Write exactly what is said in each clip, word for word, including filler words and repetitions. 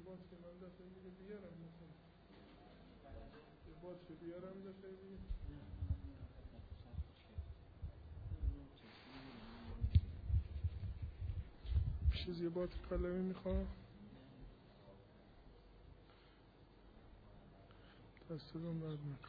باتری من دفعه دیگه بیارم مثلا یه باتری بیارم دفعه دیگه چیز یه باتری کلمی میخوام دست دارم درد میکنم.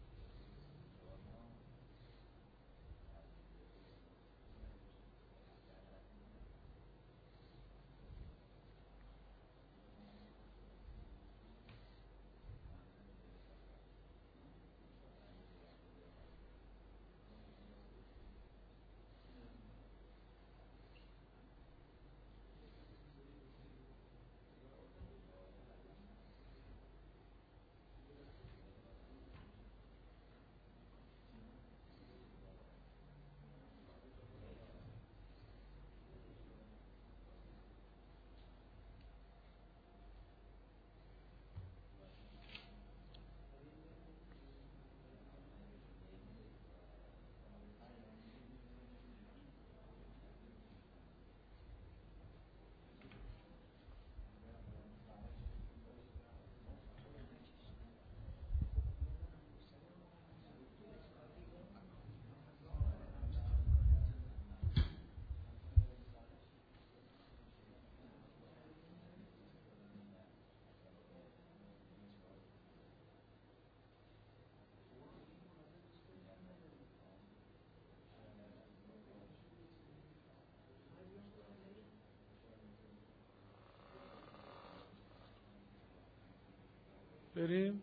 بریم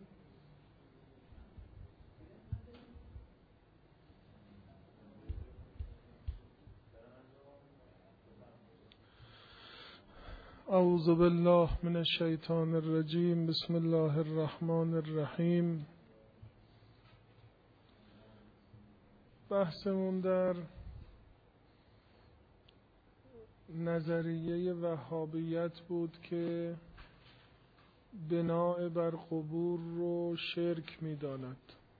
اعوذ بالله من الشیطان الرجیم بسم الله الرحمن الرحیم. بحثمون در نظریه وهابیت بود که بناء بر قبور رو شرک می داند.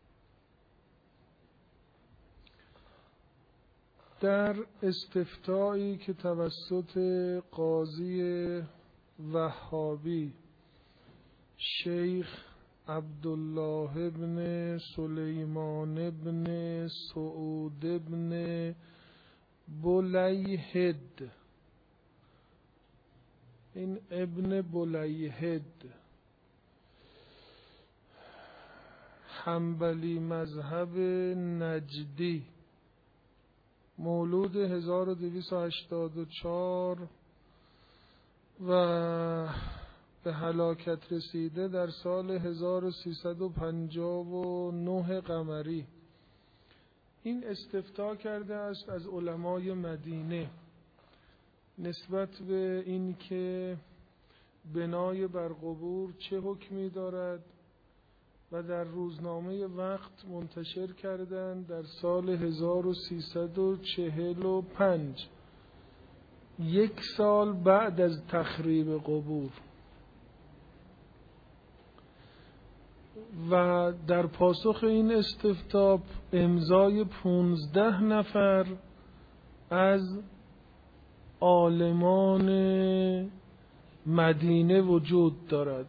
در استفتایی که توسط قاضی وهابی شیخ عبدالله ابن سلیمان ابن سعود ابن بلیهد، این ابن بلیهد حنبلی مذهب نجدی، مولود هزار و دویست و هشتاد و چهار و به هلاکت رسیده در سال هزار و سیصد و پنجاه و نه قمری. این استفتاء کرده است از علمای مدینه نسبت به این که بنای بر قبور چه حکمی دارد و در روزنامه وقت منتشر کردند در سال هزار و سیصد و چهل و پنج، یک سال بعد از تخریب قبور. و در پاسخ این استفتاء امضای پونزده نفر از عالمان مدینه وجود دارد.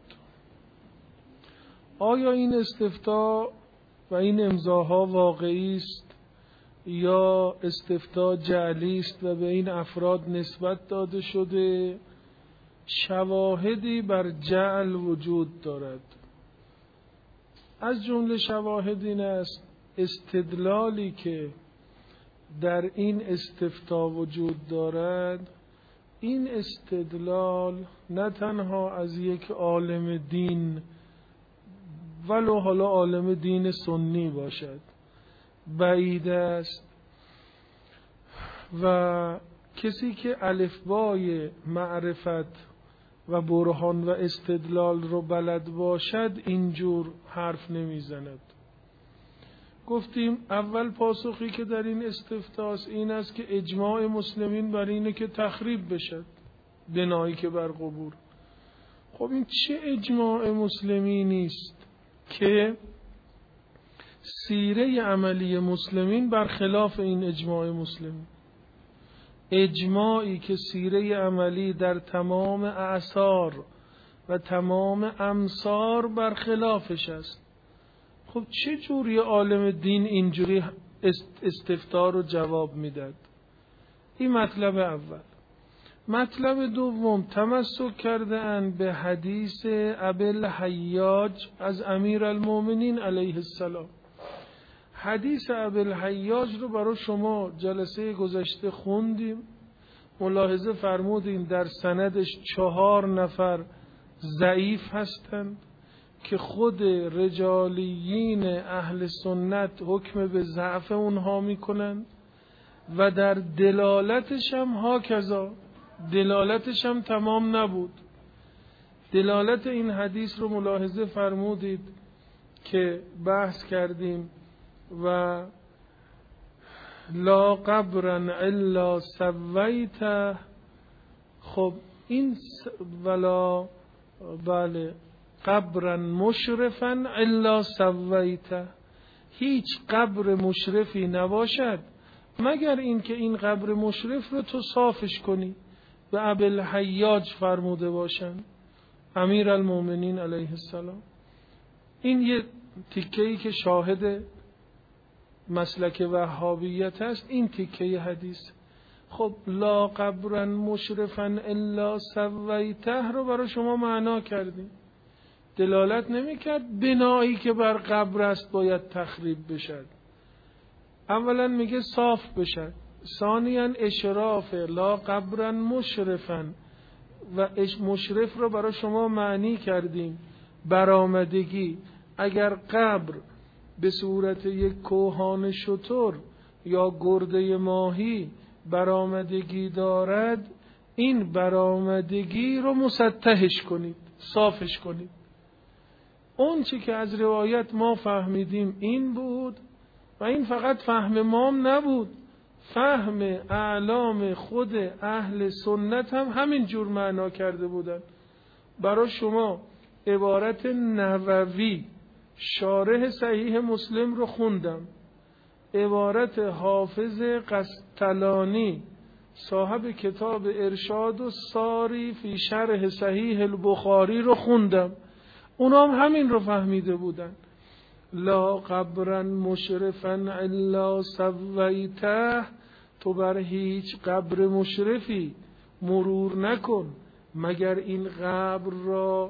آیا این استفتاء و این امضاها واقعی است یا استفتاء جعلی است و به این افراد نسبت داده شده؟ شواهدی بر جعل وجود دارد. از جمله شواهد این است استدلالی که در این استفتاء وجود دارد، این استدلال نه تنها از یک عالم دین ولو حالا عالم دین سنی باشد بعید است، و کسی که الفبای معرفت و برهان و استدلال رو بلد باشد اینجور حرف نمیزند. گفتیم اول پاسخی که در این استفتاء این است که اجماع مسلمین بر اینه که تخریب بشد بنایی که بر قبور. خب این چه اجماع مسلمینی است که سیره عملی مسلمین برخلاف این اجماع مسلمین؟ اجماعی که سیره عملی در تمام اعصار و تمام امصار بر خلافش است. خب چه جوری عالم دین اینجوری استفتاء رو جواب میداد؟ این مطلب اول. مطلب دوم، تمسک کرده اند به حدیث ابوالحیاج از امیرالمومنین علیه السلام. حدیث ابوالحیاج رو برای شما جلسه گذشته خوندیم. ملاحظه فرمودیم در سندش چهار نفر ضعیف هستند که خود رجالیین اهل سنت حکم به ضعف اونها میکنند و در دلالتش هم ها کذا دلالتش هم تمام نبود. دلالت این حدیث رو ملاحظه فرمودید که بحث کردیم و لا قبرا الا سویته. خب این ولا بله قبرا مشرفا الا سویته، هیچ قبر مشرفی نباشد مگر اینکه این قبر مشرف رو تو صافش کنی. به ابوالحیاج فرموده باشند امیرالمومنین علیه السلام. این یه تیکه‌ای که شاهد مسلک وهابیت است، این تیکه حدیث. خب لا قبرا مشرفا الا سویته رو برای شما معنا کردیم. دلالت نمی کرد بنایی که بر قبر است باید تخریب بشد. اولا میگه صاف بشد، ثانیاً اشراف لا قبرا مشرفا، و مشرف رو برای شما معنی کردیم برآمدگی. اگر قبر به صورت یک کوهان شتر یا گرده ماهی برآمدگی دارد، این برآمدگی رو مسطحش کنید، صافش کنید. اون چی که از روایت ما فهمیدیم این بود و این فقط فهم مام نبود، فهم اعلام خود اهل سنت هم همین جور معنا کرده بودن. برای شما عبارت نووی شارح صحیح مسلم رو خوندم، عبارت حافظ قسطلانی صاحب کتاب ارشاد و ساری فی شرح صحیح البخاری رو خوندم، اونا هم همین رو فهمیده بودن. لا قبرا مشرفا الا سویته، تو بر هیچ قبر مشرفی مرور نکن مگر این قبر را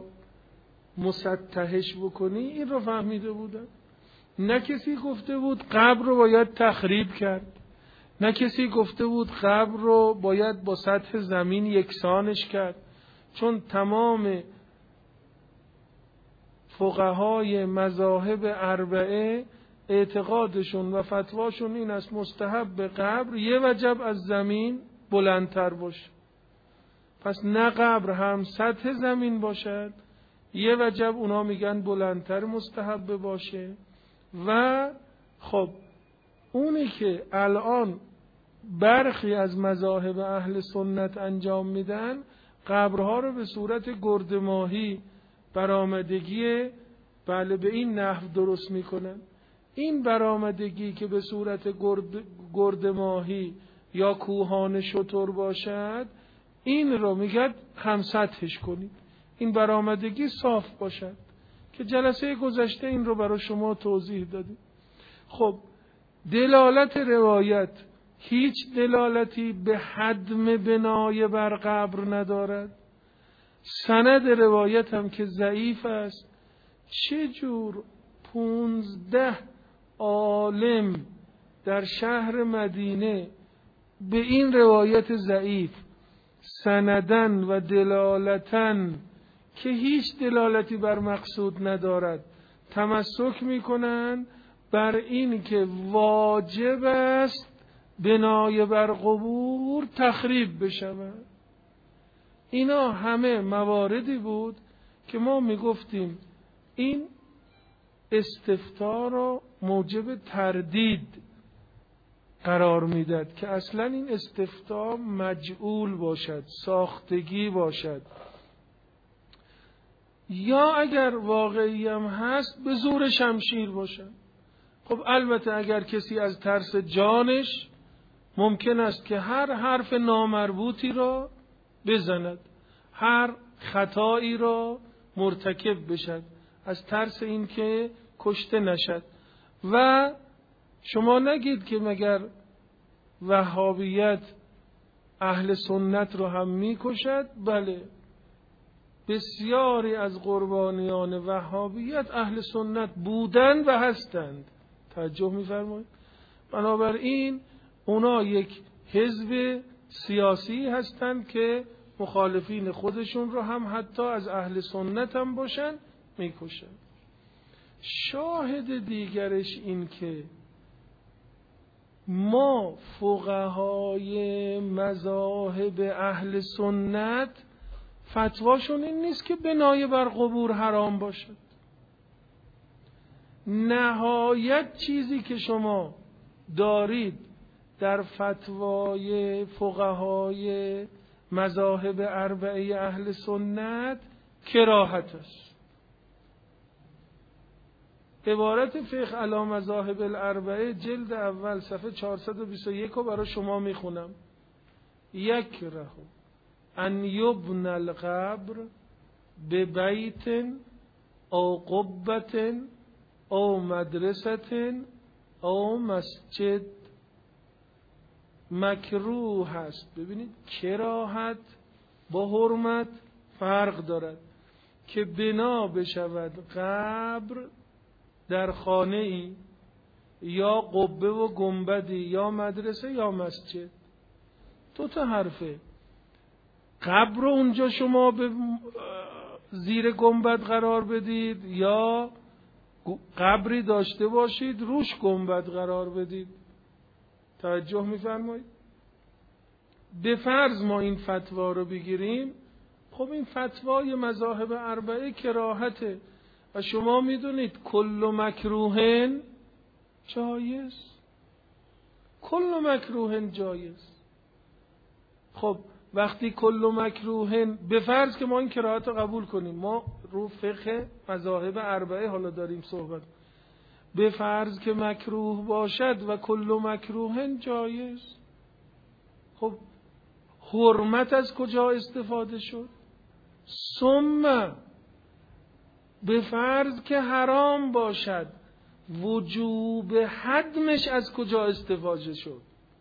مسطحش بکنی. این رو فهمیده بودن. نه کسی گفته بود قبر رو باید تخریب کرد، نه کسی گفته بود قبر رو باید با سطح زمین یکسانش کرد، چون تمام فقهای مذاهب اربعه اعتقادشون و فتواشون این است مستحب به قبر یه وجب از زمین بلندتر باشه. پس نه قبر هم سطح زمین باشد، یه وجب اونا میگن بلندتر مستحب باشه. و خب اونی که الان برخی از مذاهب اهل سنت انجام میدن، قبرها رو به صورت گرد ماهی برآمدگی بله به این نحو درست میکنن. این برآمدگی که به صورت گرد, گرد ماهی یا کوهان شتر باشد، این رو میگن هم سطحش کنید، این برآمدگی صاف باشد، که جلسه گذشته این رو برای شما توضیح دادیم. خب دلالت روایت هیچ دلالتی به هدم بنای بر قبر ندارد. سند روایت هم که ضعیف است، چه جور پونزده عالم در شهر مدینه به این روایت ضعیف سندن و دلالتن که هیچ دلالتی بر مقصود ندارد تمسک میکنن بر این که واجب است بنای بر قبور تخریب بشود. اینا همه مواردی بود که ما میگفتیم این استفتاء را موجب تردید قرار میداد که اصلا این استفتاء مجعول باشد، ساختگی باشد، یا اگر واقعی هم هست به زور شمشیر باشد. خب البته اگر کسی از ترس جانش ممکن است که هر حرف نامربوطی را بزند، هر خطایی را مرتکب بشد، از ترس این که کشته نشد. و شما نگید که مگر وهابیت اهل سنت رو هم میکشد؟ بله، بسیاری از قربانیان وهابیت اهل سنت بودند و هستند. توجه می‌فرمایید؟ بنابراین اونا یک حزب سیاسی هستند که مخالفین خودشون رو هم حتی از اهل سنت هم باشن میکشن. شاهد دیگرش این که ما فقهای مذاهب اهل سنت فتواشون این نیست که بنای بر قبور حرام باشد. نهایت چیزی که شما دارید در فتوای فقهای مذاهب اربعه اهل سنت کراهت است. عبارت فقه علی مذاهب الاربعه جلد اول صفحه چهارصد و بیست و یک رو برای شما میخونم. یکره ان یبن القبر ببیت او قبة او مدرسة او مسجد. مکروه هست. ببینید کراهت با حرمت فرق دارد. که بنا بشود قبر در خانه ای یا قبه و گنبدی یا مدرسه یا مسجد. دو تا حرفه. قبر رو اونجا شما به زیر گنبد قرار بدید یا قبری داشته باشید روش گنبد قرار بدید. توجه می‌فرمایید؟ به فرض ما این فتوا رو بگیریم، خب این فتوای مذاهب اربعه کراهته و شما میدونید کل مکروهن جایز، کل مکروهن جایز. خب وقتی کل مکروهن، به فرض که ما این کراهت رو قبول کنیم، ما رو فقه مذاهب اربعه حالا داریم صحبت، به فرض که مکروه باشد و کل مکروهن جایز، خب حرمت از کجا استفاده شد؟ ثم به فرض که حرام باشد وجوب حدمش از کجا استفاده شد؟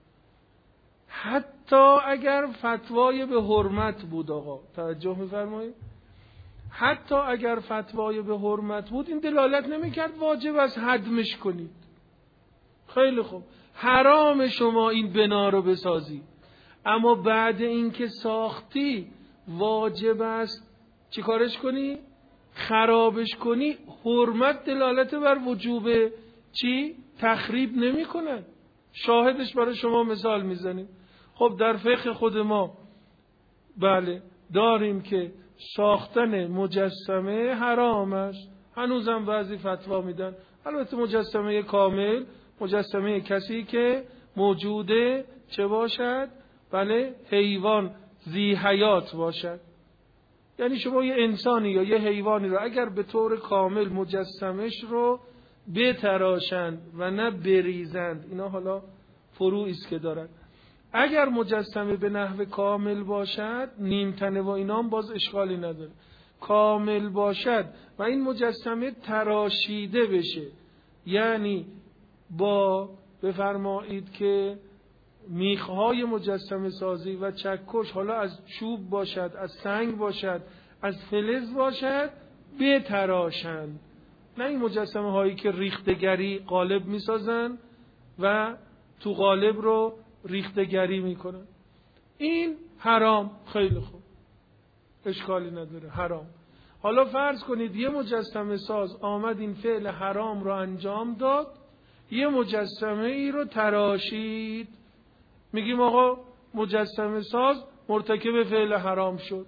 حتی اگر فتوای به حرمت بود. آقا توجه می‌فرمایید؟ حتی اگر فتوای به حرمت بود این دلالت نمی‌کرد واجب از حدمش کنید. خیلی خوب، حرام شما این بنا رو بسازی، اما بعد اینکه ساختی واجب است چی کارش کنی؟ خرابش کنی. حرمت دلالت بر وجوب چی؟ تخریب نمی کند. شاهدش برای شما مثال میزنیم. خب در فقه خود ما بله داریم که ساختن مجسمه حرام است. هنوزم بعضی فتوا میدن. البته مجسمه کامل، مجسمه کسی که موجوده چه باشد؟ بله حیوان ذی حیات باشد. یعنی شما یه انسانی یا یه حیوانی رو اگر به طور کامل مجسمش رو بتراشند و نه بریزند، اینا حالا فروعی است که دارن، اگر مجسمه به نحو کامل باشد، نیم تنه و اینا هم باز اشکالی نداره، کامل باشد و این مجسمه تراشیده بشه، یعنی با بفرمایید که میخهای مجسمه سازی و چکش حالا از چوب باشد، از سنگ باشد، از فلز باشد، بتراشند. نه این مجسمه هایی که ریختگری قالب میسازن و تو قالب رو ریختگری میکنن. این حرام. خیلی خوب، اشکالی نداره، حرام. حالا فرض کنید یه مجسمه ساز آمد این فعل حرام رو انجام داد، یه مجسمه ای رو تراشید. میگیم آقا مجسمه ساز مرتکب فعل حرام شد.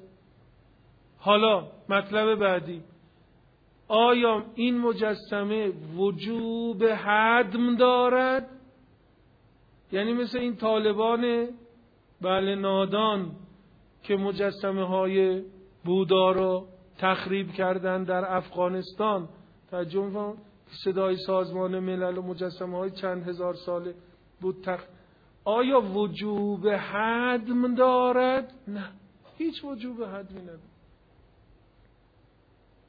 حالا مطلب بعدی، آیا این مجسمه وجوب هدم دارد؟ یعنی مثل این طالبان بله نادان که مجسمه های بودا رو تخریب کردن در افغانستان، ترجمه صدای سازمان ملل و مجسمه های چند هزار ساله بود تخ... آیا وجوب هدم دارد؟ نه، هیچ وجوب هدمی ندارد.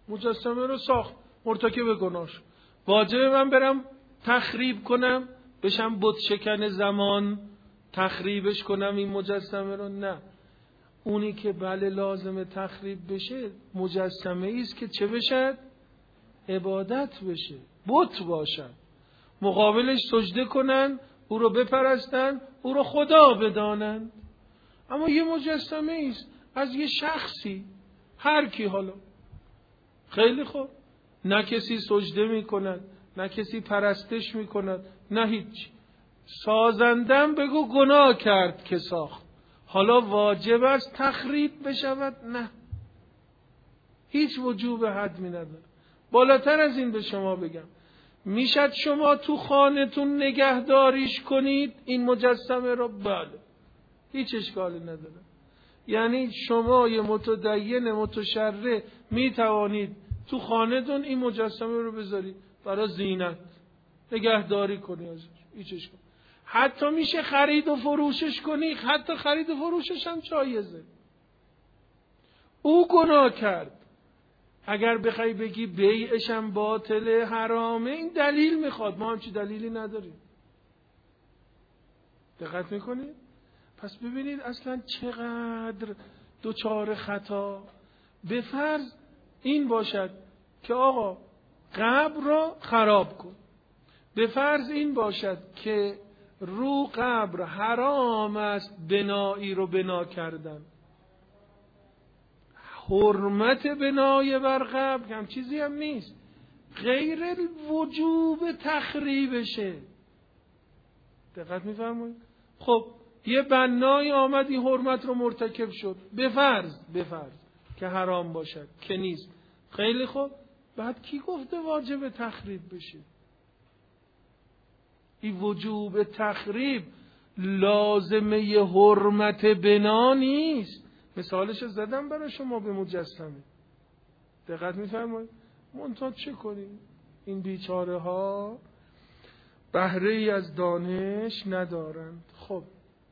مجسمه رو ساخت، مرتکب گناهش. واجبه من برم تخریب کنم، بشم بت شکن زمان تخریبش کنم این مجسمه رو؟ نه. اونی که بله لازمه تخریب بشه مجسمه ایست که چه بشد؟ عبادت بشه، بت باشد، مقابلش سجده کنن، او رو بپرستن، او رو خدا بدانن. اما یه مجسمه ایست از یه شخصی، هر کی حالا، خیلی خوب، نه کسی سجده می کند، نه کسی پرستش می کند، نه هیچ. سازندم بگو گناه کرد که ساخت. حالا واجب است تخریب بشود؟ نه، هیچ وجوب حتمی نداره. بالاتر از این به شما بگم، میشد شما تو خانه‌تون نگهداریش کنید این مجسمه رو؟ بله، هیچ اشکالی نداره. یعنی شما یه متدین متشرع می توانید تو خانه‌تون این مجسمه رو بذارید برای زینت، نگهداری کنی ازش، هیچ اشکالی. حتی میشه خرید و فروشش کنی، حتی خرید و فروشش هم جایزه. او گناه کرد، اگر بخوای بگی بیعش هم باطله، حرامه، این دلیل میخواد، ما همچی دلیلی نداریم. دقت میکنید؟ پس ببینید اصلا چقدر دوچار خطا. به فرض این باشد که آقا قبر را خراب کن، به فرض این باشد که رو قبر حرام است بنایی رو بنا کردن، حرمت بنای بر قبر هم چیزی هم نیست، غیر وجوب تخریبشه. دقت میفرمایید؟ خب یه بنایی آمد این حرمت رو مرتکب شد، به فرض به فرض که حرام باشد که نیست، خیلی خوب، بعد کی گفته واجب تخریب بشه؟ این وجوب تخریب لازمه ی حرمت بنا نیست. مثالش زدم برای شما به مجسمه. دقت میفرمایید؟ منتها چه کنیم؟ این بیچاره ها بهره ای از دانش ندارند. خب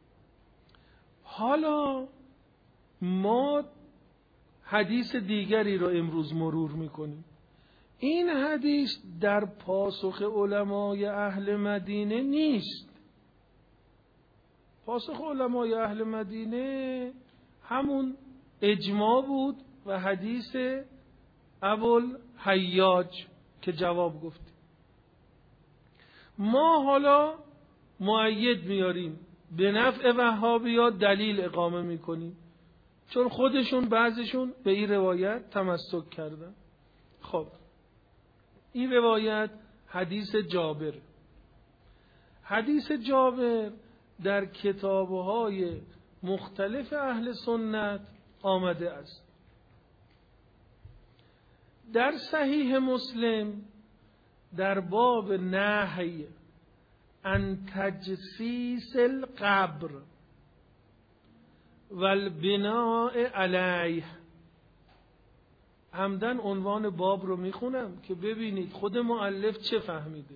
حالا ما حدیث دیگری رو امروز مرور میکنیم. این حدیث در پاسخ علمای اهل مدینه نیست. پاسخ علمای اهل مدینه همون اجماع بود و حدیث ابوالحیاج که جواب گفت. ما حالا مؤید میاریم، به نفع وهابی‌ها دلیل اقامه میکنیم، چون خودشون بعضشون به این روایت تمسک کردن. خب این روایت حدیث جابر. حدیث جابر در کتاب‌های مختلف اهل سنت آمده است. در صحیح مسلم در باب نهی عن تجسیس القبر والبناء علیه، عمدن عنوان باب رو میخونم که ببینید خود مؤلف چه فهمیده.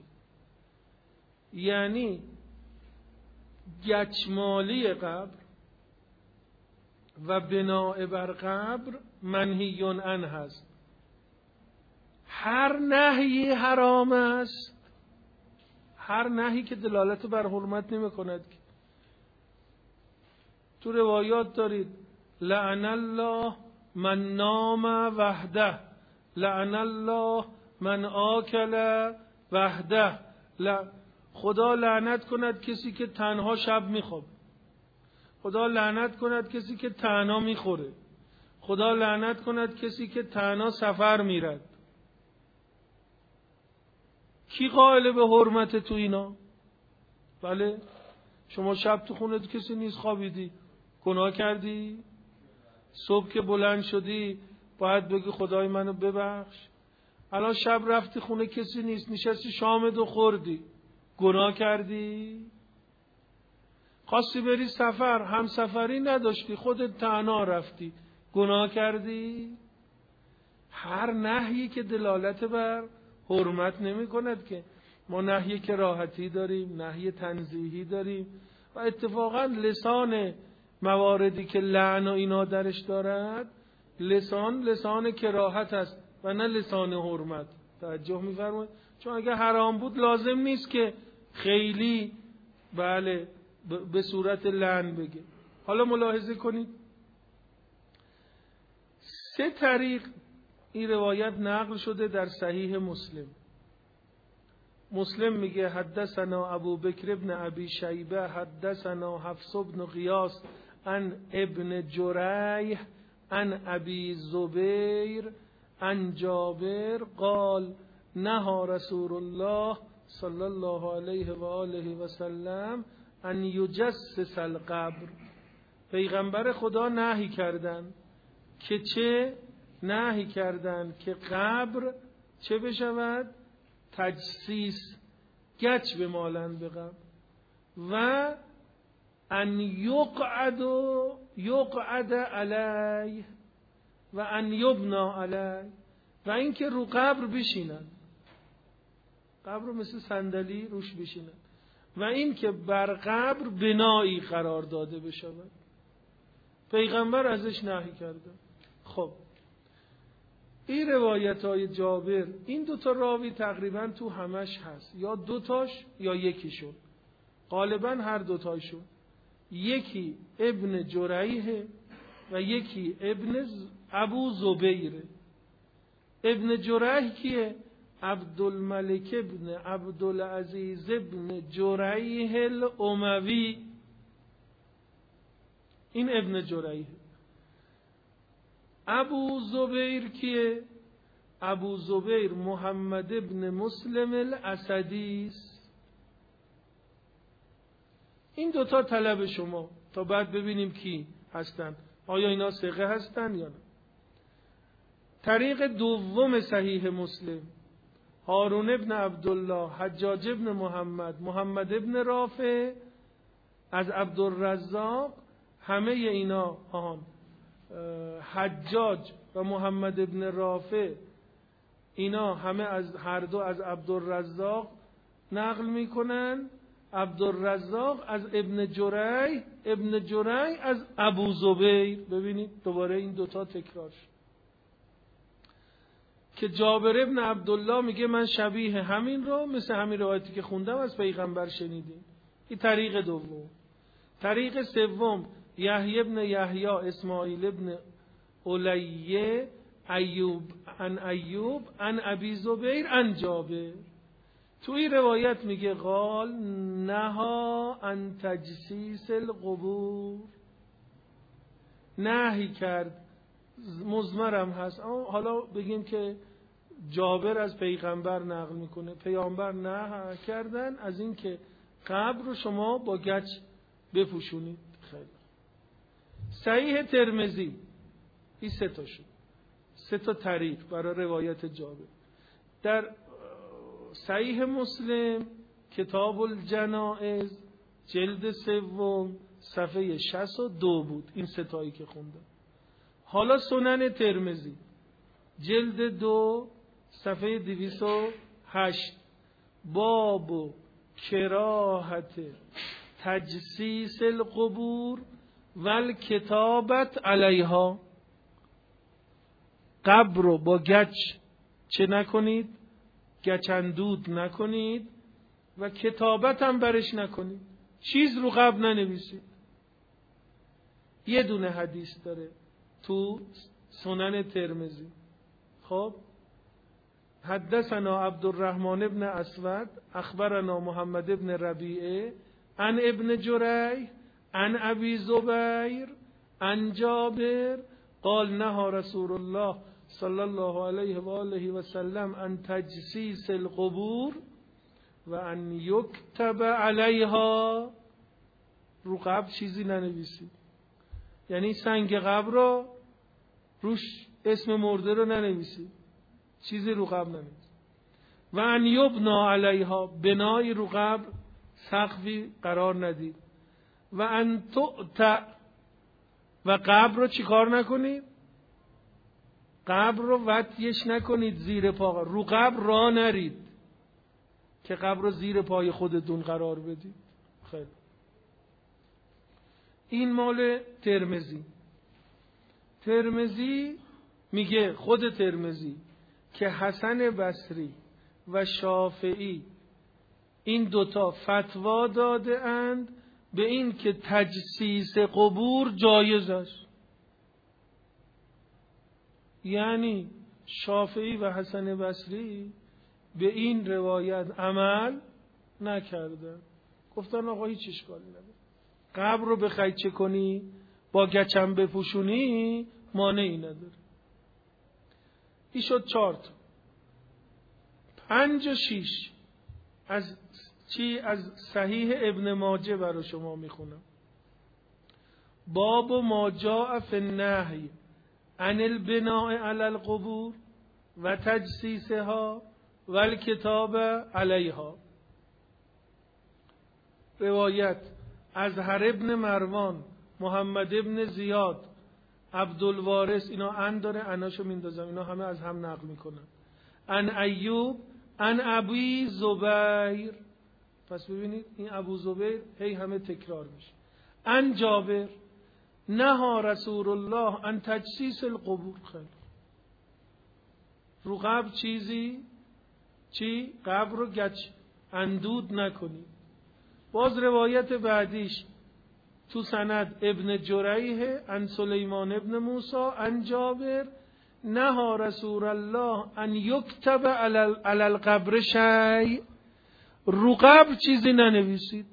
یعنی گچمالی قبر و بناء بر قبر منهی عنه هست. هر نهی حرام است، هر نهی که دلالت بر حرمت نمی کند. تو روایات دارید لعن الله من نام وحده، لعن الله من آکل وحده، خدا لعنت کند کسی که تنها شب میخوابه، خدا لعنت کند کسی که تنها میخوره، خدا لعنت کند کسی که تنها سفر میرد. کی قائل به حرمت تو اینا؟ بله، شما شب تو خونه کسی نیست خوابیدی، گناه کردی؟ صبح که بلند شدی باید بگی خدای منو ببخش. الان شب رفتی خونه کسی نیست، نشستی شامتو خوردی، گناه کردی؟ خواستی بری سفر، هم سفری نداشتی، خودت تنها رفتی، گناه کردی؟ هر نهی که دلالت بر حرمت نمی کند که. ما نهی کراهتی داریم، نهی تنزیهی داریم و اتفاقا لسان مواردی که لعن و اینا درش دارد، لسان لسان کراهت است، و نه لسان حرمت. توجه می‌فرمایید؟ چون اگه حرام بود لازم نیست که خیلی بله به صورت لعن بگه. حالا ملاحظه کنید سه طریق این روایت نقل شده در صحیح مسلم. مسلم میگه حدثنا ابو بکر ابن ابی شیبه حدثنا حفص بن غیاث عن ابن جریح عن ابی زبیر عن جابر قال نهى رسول الله صلی الله علیه و آله و سلم ان یجسس القبر. پیغمبر خدا نهی کردن که چه؟ نهی کردن که قبر چه بشود؟ تجسیس، گچ بمالند به قبر. و ان یقعد یقعد علیه و ان یبنا علیه، و اینکه رو قبر بشینن، قبر رو مثل صندلی روش بشینن، و اینکه بر قبر بنایی قرار داده بشود. پیغمبر ازش نهی کرده. خب این روایت های جابر، این دوتا راوی تقریبا تو همش هست، یا دوتاش یا یکیشون، غالبا هر دوتاشون. یکی ابن جریح و یکی ابن ابو زبیر. ابن جریح کیه؟ عبدالملک ابن عبدالعزیز ابن جریح الاموی. این ابن جریح. ابو زبیر کیه؟ ابو زبیر محمد ابن مسلم الاسدی است. این دوتا طلب شما تا بعد ببینیم کی هستن، آیا اینا ثقه هستن یا نه. طریق دوم صحیح مسلم، هارون ابن عبدالله حجاج ابن محمد محمد ابن رافع از عبدالرزاق. همه اینا آن حجاج و محمد ابن رافع اینا همه از هر دو از عبدالرزاق نقل میکنن. عبدالرزاق از ابن جریح، ابن جریح از ابو زبیر. ببینید دوباره این دوتا تکرار شد که جابر ابن عبدالله میگه من شبیه همین رو مثل همین روایتی که خوندم از پیغمبر شنیدیم. این طریق دوم. طریق سوم یحیی ابن یحیی اسماعیل ابن علیه ایوب عن ایوب عن ابی زبیر عن جابر. تو این روایت میگه قال نها عن تجسیس القبور، نهی کرد. مضمرم هست. حالا بگیم که جابر از پیغمبر نقل میکنه، پیغمبر نه کردن از این که قبر رو شما با گچ بپوشونید. خیلی صحیح ترمذی این سه تا شد، سه تا طریق برای روایت جابر. در صحیح مسلم کتاب الجنائز جلد سوم صفحه شصت و دو بود این سه تایی که خوندم. حالا سنن ترمذی جلد دو صفحه دویست و هشت باب کراهت تجسیس القبور والکتابت علیها. قبر رو با گچ چه نکنید؟ گچندود نکنید و کتابت هم برش نکنید، چیز رو قبر ننویسید. یه دونه حدیث داره تو سنن ترمذی. خب حدثنا عبدالرحمن ابن اسود اخبرنا محمد ابن ربیعه عن ابن جریح عن ابی زبیر عن جابر قال نهى رسول الله صلی الله علیه و آله و سلم عن تجسیس القبور و ان یکتب علیها. رو قبر چیزی ننویسید، یعنی سنگ قبر رو روش اسم مرده رو ننویسید، چیزی رو قبر ننویسید. و ان یبنا علیها، بنای رو قبر سقفی قرار ندید. و ان تؤت، و قبر رو چیکار نکنید؟ قبر رو وطیش نکنید زیر پا، رو قبر را نرید که قبر رو زیر پای خودتون قرار بدید. خیلی این مال ترمذی. ترمذی میگه، خود ترمذی که حسن بصری و شافعی این دوتا فتوا داده اند به این که تجسیس قبور جایز است. یعنی شافعی و حسن بصری به این روایت عمل نکردن، گفتن آقا هیچ اشکالی نداره، قبر رو بخوای چه کنی با گچم بپوشونی مانعی نداره. این شد چهار تا. پنج و شیش از چی؟ از صحیح ابن ماجه برای شما میخونم. باب ما جاء فی النهی عن البناء علی القبور و تجسیسها و الکتاب علیها. روایت از هر ابن مروان، محمد ابن زیاد، عبدالوارث، اینا ان داره، اناشو میندازم، اینا همه از هم نقل میکنن. ان ایوب ان ابی زبیر، پس ببینید این ابو زبیر هی همه تکرار میشه. ان جابر نهى رسول الله ان تجسیس القبور. خیلی رو قبر چیزی چی؟ قبر رو گچ اندود نکنی. باز روایت بعدیش تو سند ابن جریح ان سلیمان ابن موسی ان جابر نهى رسول الله ان یکتب علی القبر شیء. رو قبر چیزی ننویسید.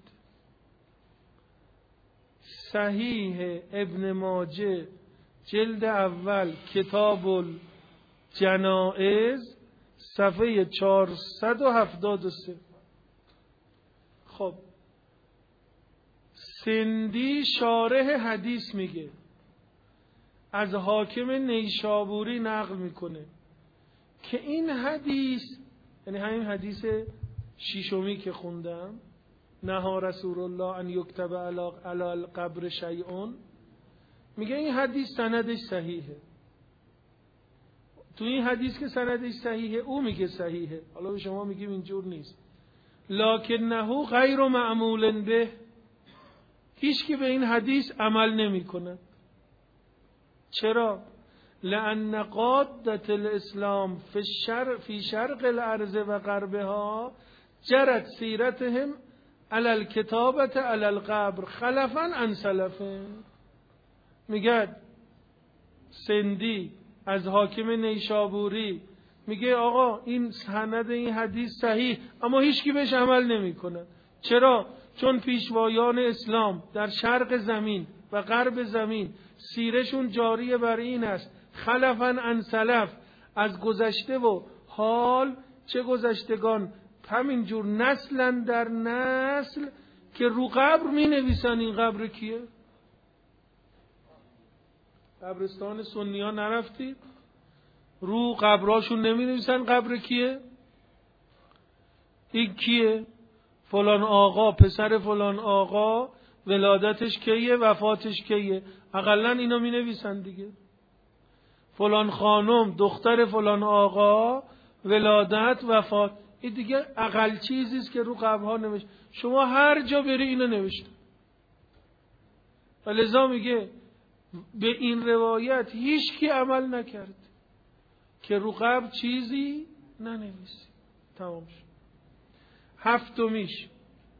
صحیح ابن ماجه جلد اول کتاب الجنائز صفحه چهارصد و هفتاد و سه. خب سندی شارح حدیث میگه، از حاکم نیشابوری نقل میکنه که این حدیث، یعنی همین حدیث شیشمی که خوندم، نهى رسول الله ان یکتب علی القبر شیء، میگه این حدیث سندش صحیحه. تو این حدیث که سندش صحیحه او میگه صحیحه، حالا به شما میگیم اینجور نیست. لکنه غیر معمول به، هیچ کی به این حدیث عمل نمی کند. چرا؟ لأن قادة الاسلام فی الشرق فی شرق الارض و غربها جرت سیرتهم علی الکتابة علی القبر خلفا عن سلفه. میگه سندی از حاکم نیشابوری میگه آقا این سند این حدیث صحیح، اما هیچ کی بهش عمل نمی کند. چرا؟ چون پیشوایان اسلام در شرق زمین و غرب زمین سیرشون جاری بر این است، خلفاً عن سلف، از گذشته و حال چه گذشتگان، همینجور نسلن در نسل که رو قبر می نویسن این قبر کیه؟ قبرستان سنی ها نرفتید؟ رو قبراشون نمی نویسن قبر کیه؟ این کیه؟ فلان آقا پسر فلان آقا ولادتش کیه، وفاتش کیه، اقلن اینا می نویسن دیگه. فلان خانم دختر فلان آقا ولادت وفات، این دیگه اقل چیزیست که رو قبرها نوشت. شما هر جا بری اینو نوشته. و لذا میگه به این روایت هیچ کی عمل نکرد که رو قبر چیزی ننویسی. تمام شد. هفتمیش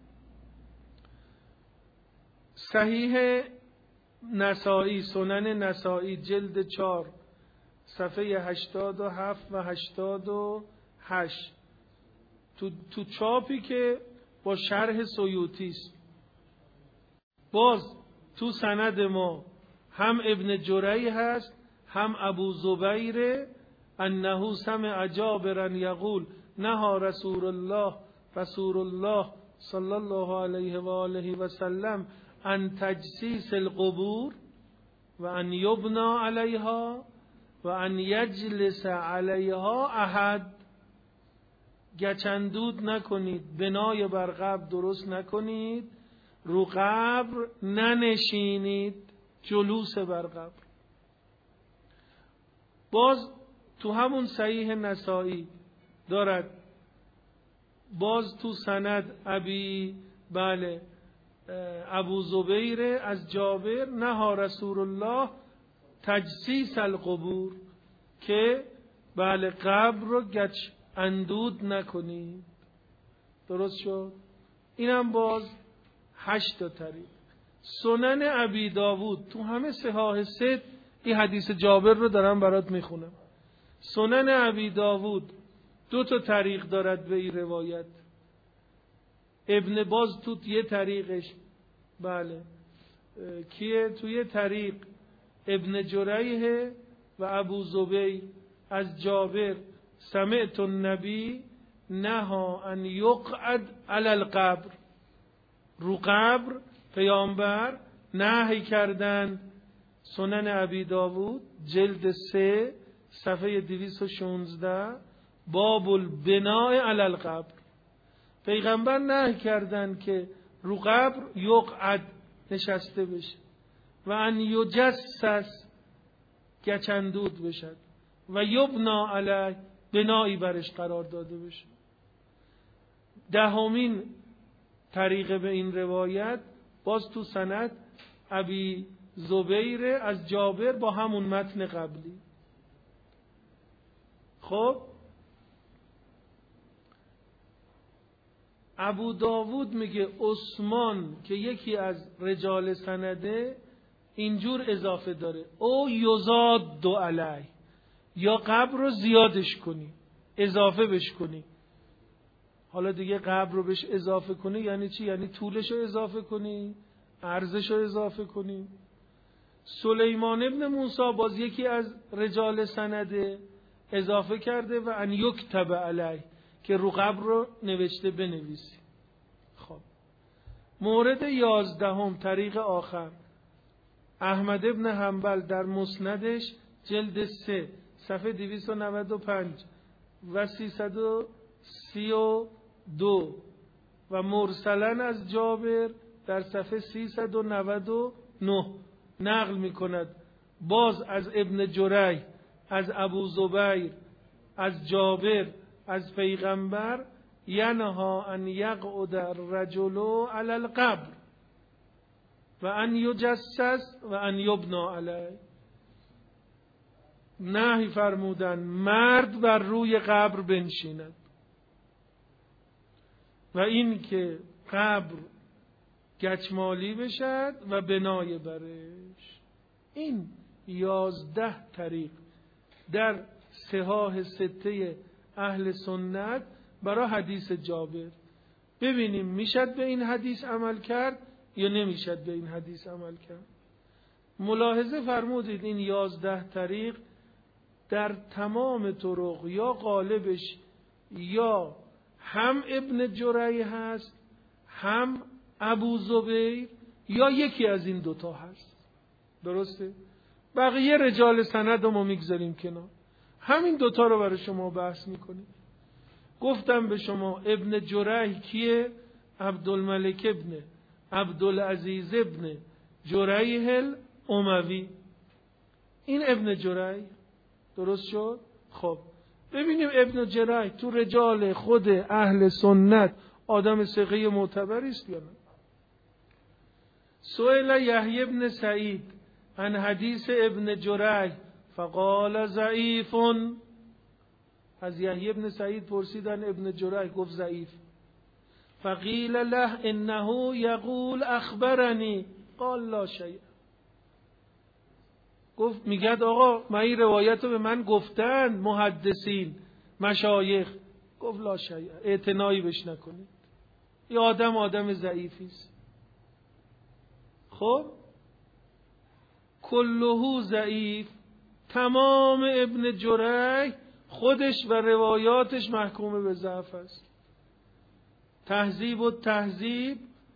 صحیح نسائی، سنن نسائی جلد چار صفحه هشتاد و هفت و هشتاد و هشت، تو, تو چاپی که با شرح سیوطی است. باز تو سند ما هم ابن جریح هست هم ابو زبیر، انه سمع جابرا یقول نهى رسول الله رسول الله صلی الله علیه و آله و سلم ان تجسیس القبور و ان یبنا علیها و ان یجلس علیها احد. گچندود نکنید، بنای بر قبر درست نکنید، رو قبر ننشینید، جلوس بر قبر. باز تو همون صحیح نسائی دارد، باز تو سند ابی بله ابو زبیر از جابر نهى رسول الله تجسیس القبور، که بله قبر رو گچ اندود نکنید. درست شد؟ اینم باز هشت تا طریق. سنن ابی داوود تو همه صحاح ست این حدیث جابر رو دارم برات میخونم. سنن ابی داوود دو تا طریق دارد به این روایت. ابن باز تو یه طریقش بله کیه توی طریق ابن جریح و ابو زبیر از جابر سمعت النبی نها ان یقعد علی القبر، رو قبر پیامبر نهی کردند. سنن ابی داوود جلد سه صفحه دویست و شانزده باب البناء علی القبر. پیغمبر نهی کردند که رو قبر یقعد نشسته بشه و ان یجسس گچندود بشد و یبنا علی بنایی برش قرار داده بشه. دهمین طریقه به این روایت باز تو سند ابی زبیر از جابر با همون متن قبلی. خب ابو داوود میگه عثمان که یکی از رجال سنده اینجور اضافه داره او یزاد دو علی، یا قبر رو زیادش کنی اضافه بش کنی. حالا دیگه قبر رو بهش اضافه کنی یعنی چی؟ یعنی طولش رو اضافه کنی، عرضش رو اضافه کنی. سلیمان ابن موسی باز یکی از رجال سنده اضافه کرده و ان یکتب علی که رو قبر رو نوشته بنویسی. خب مورد یازدهم طریق آخر احمد ابن حنبل در مسندش جلد سه صفحه دویست و نود و پنج و سیصد و سی و دو و مرسلن از جابر در صفحه سیصد و نود و نه نقل می کند باز از ابن جریح از ابو زبیر از جابر از پیغمبر ینها ان یقعد الرجل علی القبر و ان یجسس و ان یبنا علیه. نهی فرمودن مرد بر روی قبر بنشیند و این که قبر گچمالی بشد و بنای برش. این یازده طریق در صحاح سته اهل سنت برای حدیث جابر. ببینیم میشد به این حدیث عمل کرد یا نمیشد به این حدیث عمل کرد. ملاحظه فرمودید این یازده طریق در تمام طرق یا غالبش یا هم ابن جریح هست هم ابو زبیر یا یکی از این دوتا هست. درسته؟ بقیه رجال سند رو ما میگذاریم کنار، همین دوتا رو برای شما بحث میکنیم. گفتم به شما ابن جریح کیه؟ عبدالملک ابن عبدالعزیز ابن جریح الاموی. این ابن جریح. درست شد؟ خب ببینیم ابن جریح تو رجال خود اهل سنت آدم ثقه معتبری است یا نه؟ سئل یحیی بن سعید عن حدیث ابن جریح فقال ضعیف. از یحیی بن سعید پرسیدن ابن جریح گفت ضعیف. فقیل له انه یقول اخبرنی قال لا شیء. گفت میگد آقا من این روایت رو به من گفتن محدثین مشایخ. گفت لا شیء، اعتنایی بش نکنید، این آدم آدم ضعیفی است. خب کلهو ضعیف، تمام ابن جریح خودش و روایاتش محکوم به ضعف است. تهذیب و تهذیب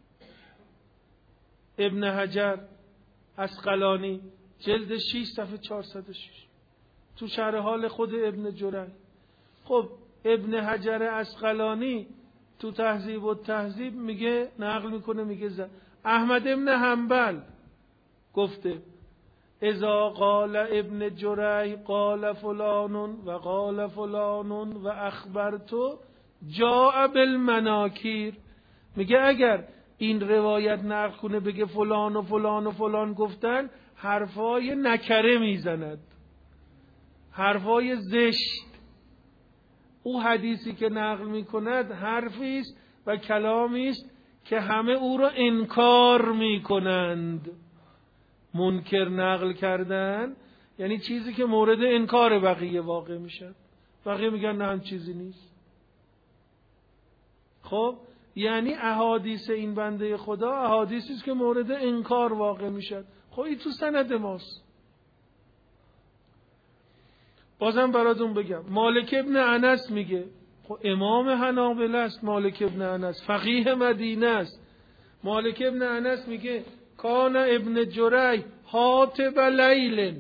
ابن حجر عسقلانی جلد شش صفحه چهارصد و شش تو شرح حال خود ابن جریح. خب ابن حجر عسقلانی تو تهذیب و تهذیب میگه نقل میکنه میگه ز... احمد ابن حنبل گفته اذا قال ابن جریح قال فلان و قال فلان و اخبرتو جاء بالمناکیر. میگه اگر این روایت نقل کنه بگه فلان و فلان و فلان گفتن، حرفای نکره میزند، حرفای زشت، او حدیثی که نقل میکند حرفی است و کلامی است که همه او را انکار میکنند. منکر نقل کردن یعنی چیزی که مورد انکار بقیه واقع میشه. بقیه میگن نه هم چیزی نیست. خب یعنی احادیث این بنده خدا احادیثی است که مورد انکار واقع میشه. خب این تو سند ماست. بازم براتون بگم مالک ابن انس میگه، خب امام حنابلة است مالک ابن انس، فقیه مدینه است. مالک ابن انس میگه کان ابن جریح حاطب لیل.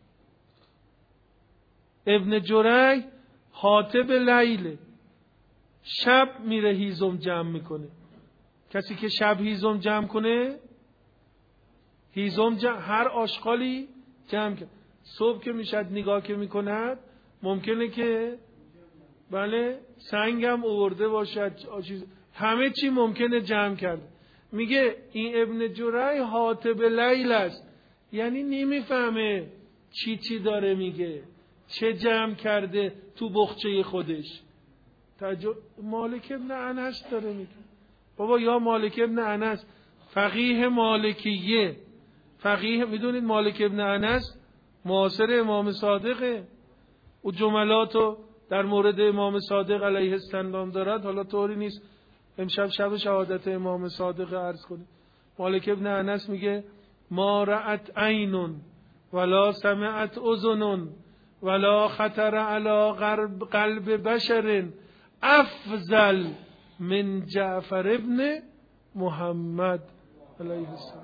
ابن جریح حاطب لیل، شب میره هیزم جمع میکنه. کسی که شب هیزم جمع کنه، هیزم جمع هر آشغالی جمع کنه. صبح که میشد نگاه که میکند ممکنه که بله سنگم آورده باشد، همه چی ممکنه جمع کرد. میگه این ابن جریح حاطب لیل است، یعنی نمیفهمه چی چی داره میگه، چه جمع کرده تو بخچه خودش. تجو... مالک ابن انس داره میگه. بابا یا مالک ابن انس فقیه مالکیه، فقیه، میدونید مالک ابن انس معاصر امام صادقه. او جملاتو در مورد امام صادق علیه السلام دارد. حالا طوری نیست امشب شب شهادت امام صادق عرض کنیم. مالک ابن انس میگه ما رأت عین ولا سمعت اذن ولا خطر علی قلب بشر افضل من جعفر ابن محمد علیه السلام.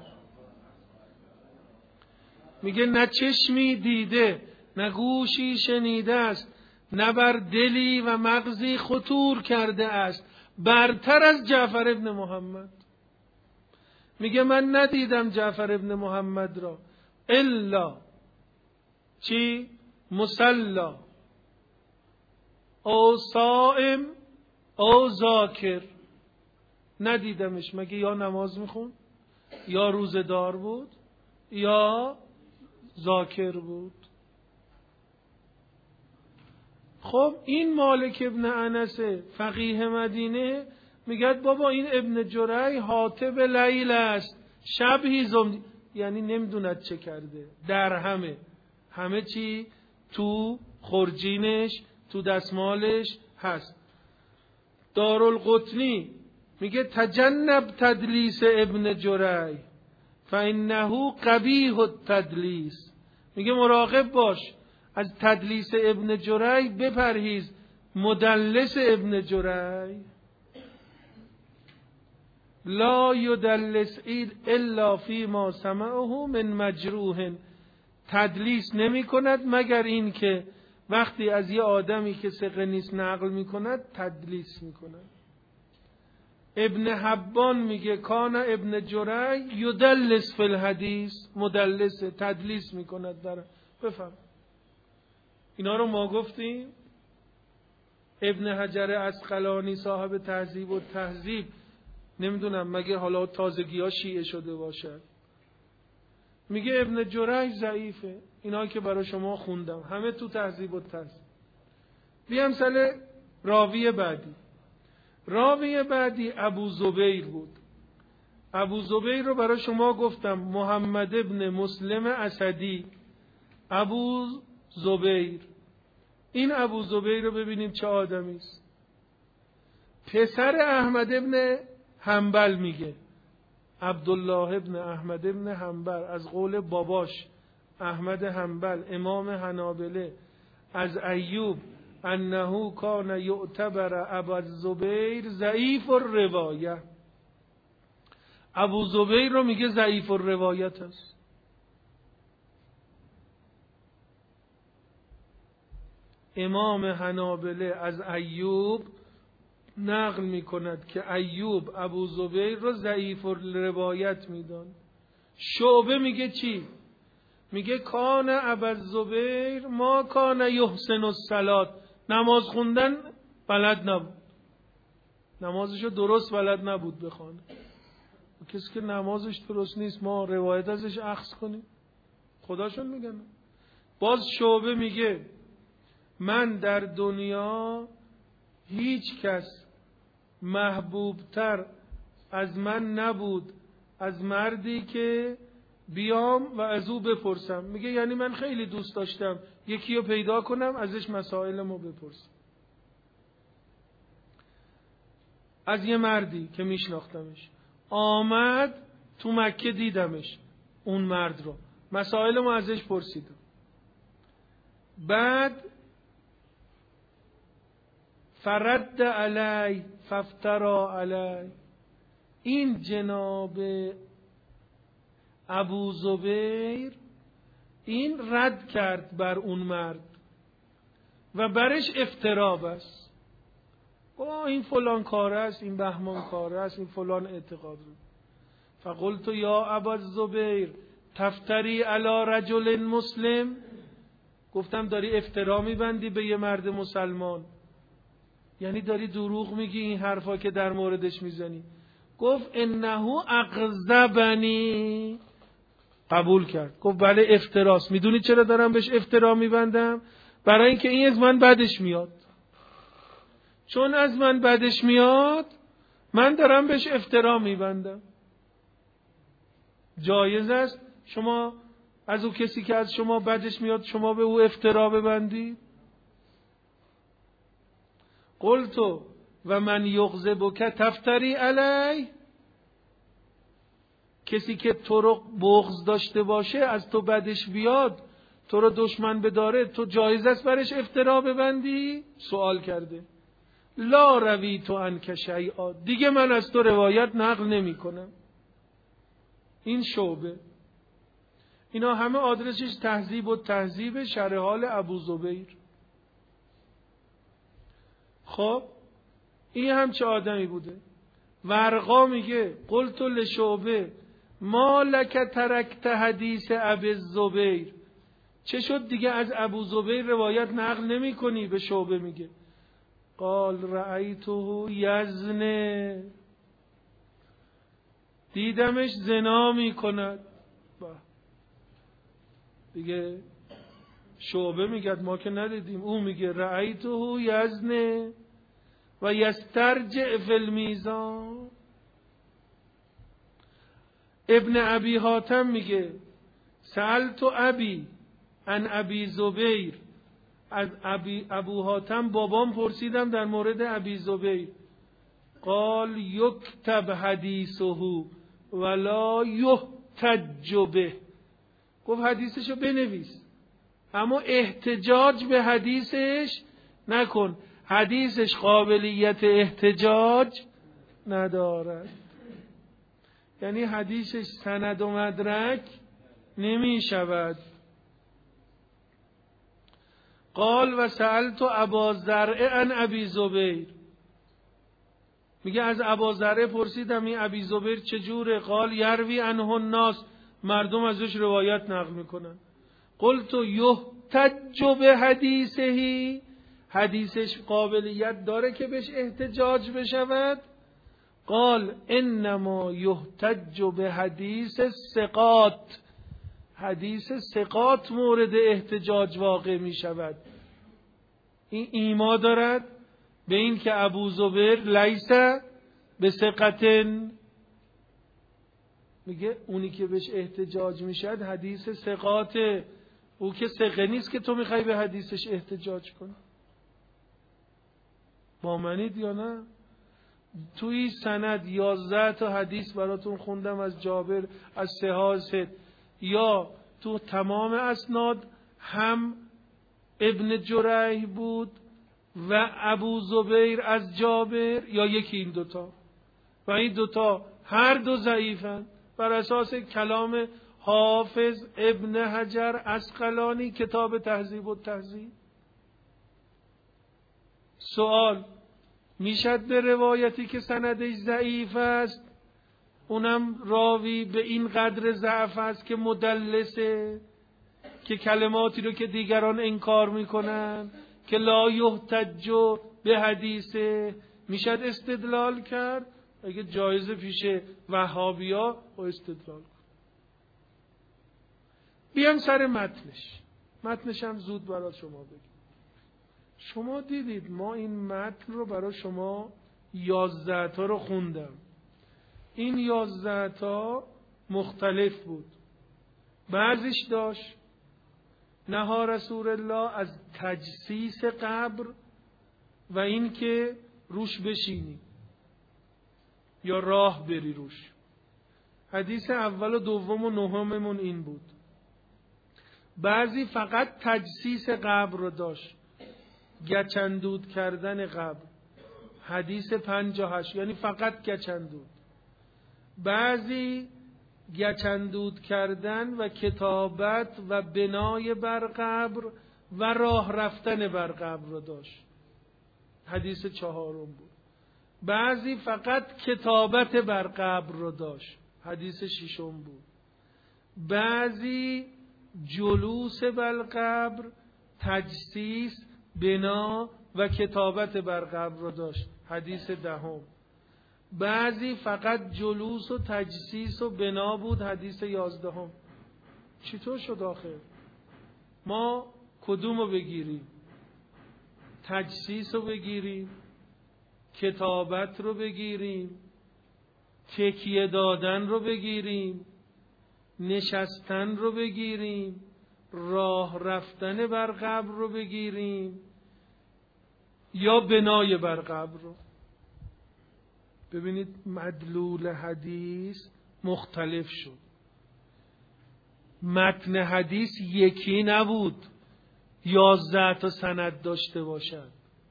میگه نه چشمی دیده، نه گوشی شنیده است، نه بر دلی و مغزی خطور کرده است برتر از جعفر ابن محمد. میگه من ندیدم جعفر ابن محمد را الا چی؟ مصلا او صائم او ذاکر. ندیدمش مگه یا نماز میخون، یا روزدار بود، یا ذاکر بود. خب این مالک ابن انس فقیه مدینه میگه بابا این ابن جریح حاطب لیل است، شب هیزم، یعنی نمیدوند چه کرده، در همه همه چی تو خرجینش تو دستمالش هست. دارالقطنی میگه تجنب تدلیس ابن جریح فانه قبیح التدلیس. میگه مراقب باش از تدلیس ابن جریح بپرهیز. مدلس ابن جریح لا یدلس الا فیما سمعه من مجروح. تدلیس نمی کند مگر این که وقتی از یه آدمی که ثقه نیست نقل می کند تدلیس می کند. ابن حبان میگه کان ابن جریح یدلس فی الحدیث، مدلس، تدلیس می کند در. بفهم اینا رو ما گفتیم. ابن حجر عسقلانی صاحب تهذیب و تهذیب نمیدونم مگه حالا تازگی ها شیعه شده باشد، میگه ابن جریح ضعیفه. اینا که برای شما خوندم همه تو تهذیب و تهذیب. بیام سال راوی بعدی. راوی بعدی ابو زبیر بود. ابو زبیر رو برای شما گفتم محمد ابن مسلم اسدی. ابو زبیر، این ابو زبیر رو ببینیم چه آدمی است. پسر احمد ابن حنبل میگه، عبدالله ابن احمد ابن حنبل از قول باباش احمد حنبل امام حنابله از ایوب انه کان یعتبر ابو زبیر ضعیف الروایه. ابو زبیر رو میگه ضعیف الروایت است. امام حنابله از ایوب نقل می کند که ایوب ابو زبیر رو ضعیف الروایت میدان. شعبه میگه چی؟ میگه کان ابو زبیر ما کان یحسن الصلات. نماز خوندن بلد نبود، نمازشو درست بلد نبود بخونه. کسی که نمازش درست نیست ما روایت ازش اخذ کنیم؟ خداشون میگن. باز شعبه میگه من در دنیا هیچ کس محبوبتر از من نبود از مردی که بیام و از او بپرسم. میگه یعنی من خیلی دوست داشتم یکی رو پیدا کنم ازش مسائلمو بپرسم. از یه مردی که میشناختمش، آمد تو مکه دیدمش، اون مرد رو مسائلمو ازش پرسیدم. بعد فرد علی فافترا علی، این جناب ابو زبیر این رد کرد بر اون مرد و برش افترا بس. اوه این فلان کاره است، این بهمان کاره است، این فلان اعتقاد رو. فقلت یا ابا زبیر تفتری علی رجل مسلم، گفتم داری افترا میبندی به یه مرد مسلمان، یعنی داری دروغ میگی این حرفا که در موردش میزنی. گفت انه اغضبنی، قبول کرد. گفت بله افتراست. میدونی چرا دارم بهش افترا میبندم؟ برای اینکه این از من بدش میاد. چون از من بدش میاد من دارم بهش افترا میبندم. جایز است شما از او کسی که از شما بدش میاد شما به او افترا ببندید؟ قلتو و من یغضبک تفتری علی، کسی که تو رو بغض داشته باشه از تو بدش بیاد تو رو دشمن بداره تو جایز است برش افترا ببندی؟ سوال کرده. لا رویت عنک شیئا، دیگه من از تو روایت نقل نمی کنم. این شعبه، اینا همه آدرسش تهذیب و تهذیب شرح حال ابو زبیر. خب این هم چه آدمی بوده؟ ورقا میگه قلت لشعبه ما لک ترکت حدیث ابی زبیر، چه شد دیگه از ابو زبیر روایت نقل نمی کنی؟ به شعبه میگه قال رأیته یزنه، دیدمش زنا میکند. دیگه شعبه میگه ما که ندیدیم، او میگه رأیته یزنه و یسترجع فی المیزان. ابن ابی حاتم میگه سألت ابی عن ابی زبیر، از ابی ابو حاتم بابام پرسیدم در مورد ابی زبیر. قال یکتب حدیثه ولا یحتج به، گفت حدیثشو بنویس اما احتجاج به حدیثش نکن، حدیثش قابلیت احتجاج ندارد. یعنی حدیثش سند و مدرک نمی شود. قال و سألت ابا زرع عن ابی زبیر، میگه از ابا زرع پرسیدم این ابی زبیر چجوره؟ قال یروی عنه الناس، مردم ازش روایت نقل میکنن. قلت یحتج به حدیثه، حدیثش قابلیت داره که بهش احتجاج بشود؟ قال انما یحتج به حدیث ثقات، حدیث ثقات مورد احتجاج واقع می شود. این ایما دارد به این که ابو زبیر لیس به ثقتن، میگه اونی که بهش احتجاج میشد حدیث ثقاته، او که ثقه نیست که تو میخوای به حدیثش احتجاج کنی. با منید یا نه؟ توی سند یازده تا حدیث براتون خوندم از جابر از سهاست، یا تو تمام اسناد هم ابن جریح بود و ابو زبیر از جابر، یا یکی این دوتا، و این دوتا هر دو ضعیفن بر اساس کلام حافظ ابن حجر عسقلانی کتاب تهذیب و تهذیب. سوال میشد به روایتی که سندش ضعیف است، اونم راوی به این قدر ضعف است که مدلسه، که کلماتی رو که دیگران انکار میکنن که لا یحتج به حدیثه، میشد استدلال کرد؟ اگه جایزه پیش وهابیا و استدلال کن. بیام سر متنش، متنش هم زود برات شما بگم. شما دیدید ما این متن رو برای شما یازده تا رو خوندم. این یازده تا مختلف بود. بعضیش داشت نها رسول الله از تجسیس قبر و این که روش بشینی یا راه بری روش. حدیث اول و دوم و نهممون این بود. بعضی فقط تجسیس قبر رو داشت، گچندود کردن قبر. حدیث پنجاه و هشت، یعنی فقط گچندود. بعضی گچندود کردن و کتابت و بنای بر قبر و راه رفتن بر قبر رو داشت. حدیث چهارم بود. بعضی فقط کتابت بر قبر رو داشت. حدیث ششم بود. بعضی جلوس بر قبر، تجسیس، بنا و کتابت بر قبر رو داشت. حدیث دهم. بعضی فقط جلوس و تجسیس و بنا بود. حدیث یازدهم. چطور شد آخر؟ ما کدوم رو بگیریم؟ تجسیس رو بگیریم؟ کتابت رو بگیریم؟ تکیه دادن رو بگیریم؟ نشستن رو بگیریم؟ راه رفتن بر قبر رو بگیریم؟ یا بنای بر قبر رو؟ ببینید مدلول حدیث مختلف شد. متن حدیث یکی نبود یازده تا سند داشته باشد.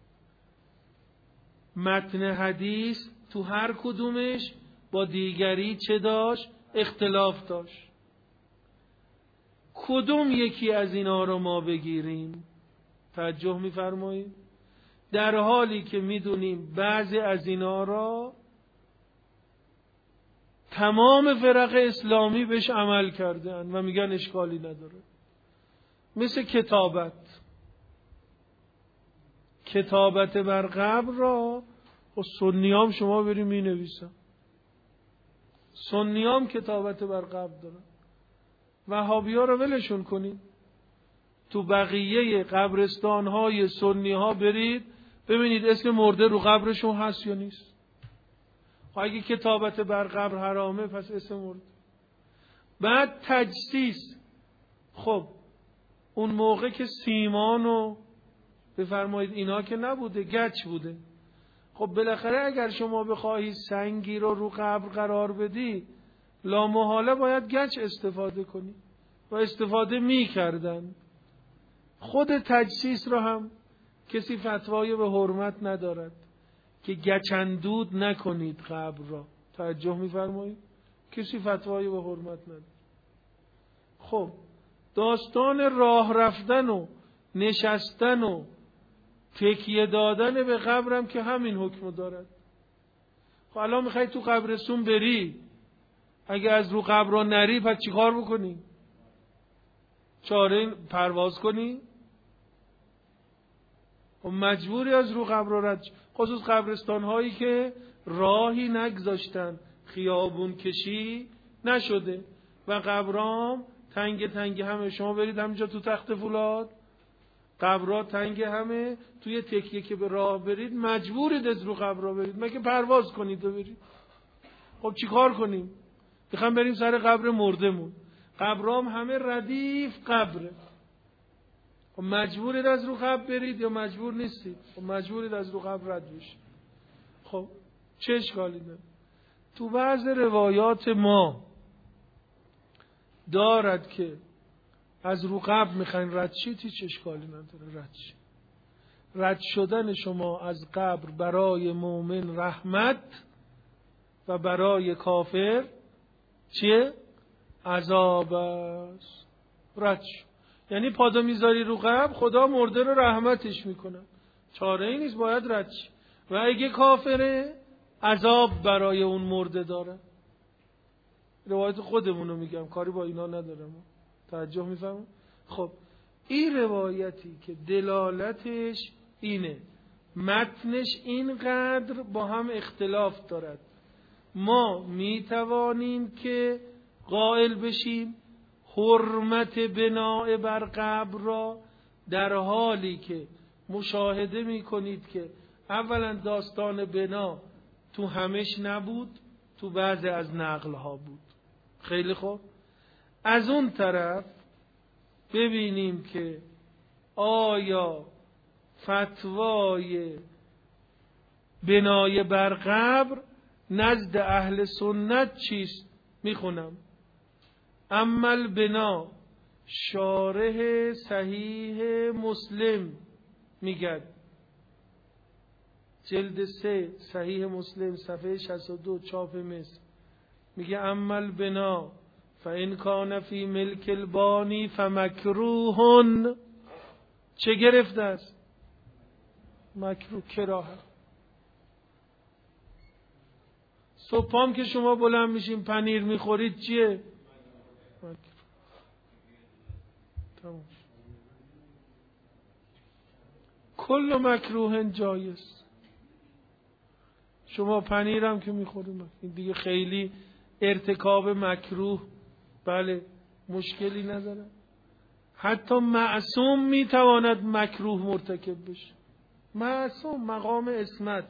متن حدیث تو هر کدومش با دیگری چه داشت؟ اختلاف داشت. کدوم یکی از اینا رو ما بگیریم؟ توجه می‌فرمایید؟ در حالی که میدونیم بعضی از اینا را تمام فرق اسلامی بهش عمل کردن و میگن اشکالی نداره. مثل کتابت. کتابت بر قبر را و سنیام شما بریم می نویسن. سنیام کتابت بر قبر دارن. وهابی ها رو ولشون کنید. تو بقیه قبرستان های سنی ها برید ببینید اسم مرده رو قبرشون هست یا نیست. اگه کتابت بر قبر حرامه پس اسم مرده. بعد تجسیس. خب اون موقع که سیمانو بفرمایید اینا که نبوده، گچ بوده. خب بالاخره اگر شما بخواهی سنگی رو رو قبر قرار بدی لامحاله باید گچ استفاده کنی و استفاده می کردن. خود تجسیس رو هم کسی فتوای به حرمت ندارد که گچندود نکنید قبر را. توجه می‌فرمایید؟ کسی فتوای به حرمت نداره. خب داستان راه رفتن و نشستن و تکیه دادن به قبرم که همین حکم دارد. خب الان میخوای تو قبرستون بری، اگه از رو قبر را نری پس چیکار بکنی؟ چاره پرواز کنی؟ و مجبوری از رو قبر را رد. خصوص قبرستان هایی که راهی نگذاشتن، خیابون کشی نشده و قبرام تنگ تنگ همه. شما برید همینجا تو تخت فولاد قبرها تنگ همه، توی تکیه که به راه برید مجبورید از رو قبرها برید مگه پرواز کنید و برید. خب چی کار کنیم؟ میخوام بریم سر قبر مردمون، قبرام همه ردیف قبره. خب مجبورید از رو قبر برید یا مجبور نیستید؟ خب مجبورید از رو قبر رد بشید. خب چه اشکالی داره؟ تو بعض روایات ما دارد که از رو قبر میخواین رد شید، هیچ اشکالی نداره رد شید. رد شدن شما از قبر برای مؤمن رحمت و برای کافر چیه؟ عذاب است. رد شد یعنی پادو میذاری رو قبر خدا مرده رو رحمتش میکنه، چاره ای نیست، باید رد شد. و اگه کافره عذاب برای اون مرده داره. روایت خودمونو میگم، کاری با اینا ندارم. توجه میفهمم؟ خب این روایتی که دلالتش اینه، متنش اینقدر با هم اختلاف دارد، ما میتوانیم که قائل بشیم حرمت بناء بر قبر را در حالی که مشاهده میکنید که اولا داستان بنا تو همش نبود، تو بعضی از نقلها بود. خیلی خوب. از اون طرف ببینیم که آیا فتوای بنای بر قبر نزد اهل سنت چیست؟ میخونم: اما البنا، شارح صحیح مسلم میگه، جلد سه صحیح مسلم صفحه شصت و دو چاپ مصر، میگه اما البنا فان کان فی ملک البانی فمکروه. چه گرفته است؟ مکروه، کراهه. صبحام که شما بلند میشین پنیر میخورید چیه؟ مکروه. تمام. کل مکروه جایز. شما پنیرم که میخورید این دیگه خیلی ارتکاب مکروه بله مشکلی نداره. حتی معصوم میتواند مکروه مرتکب بشه. معصوم مقام عصمت.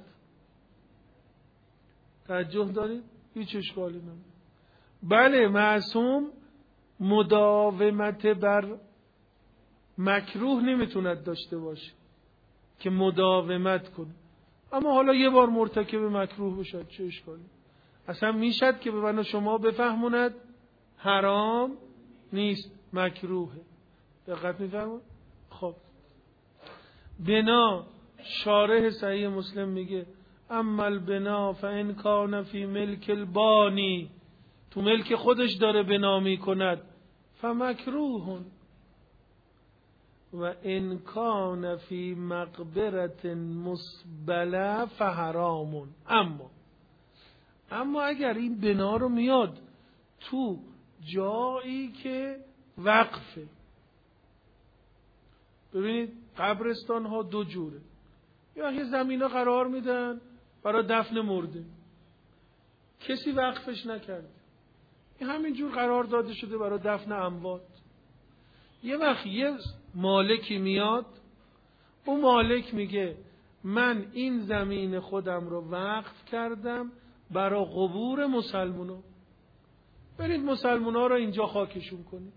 توجه دارید؟ هیچ اشکالی نداره. بله معصوم مداومت بر مکروه نمیتوند داشته باشه که مداومت کنه، اما حالا یه بار مرتکب مکروه بشد چه اشکالی؟ اصلا میشد که به من شما بفهموند حرام نیست، مکروهه. دقت میفهمون؟ خب بنا، شارح صحیح مسلم میگه اما البنا فان کان فی ملک البانی، تو ملک خودش داره بنا میکند، فمکروه. و ان کان فی مقبرة مسبله فحرام. اما اما اگر این بنا رو میاد تو جایی که وقفه، ببینید قبرستان ها دو جوره، یا یه زمینه قرار میدن برای دفن مرده، کسی وقفش نکرده، این همینجور قرار داده شده برای دفن اموات. یه وقت یه مالکی میاد، اون مالک میگه من این زمین خودم رو وقف کردم برای قبور مسلمونا، برید مسلمونا رو اینجا خاکشون کنید.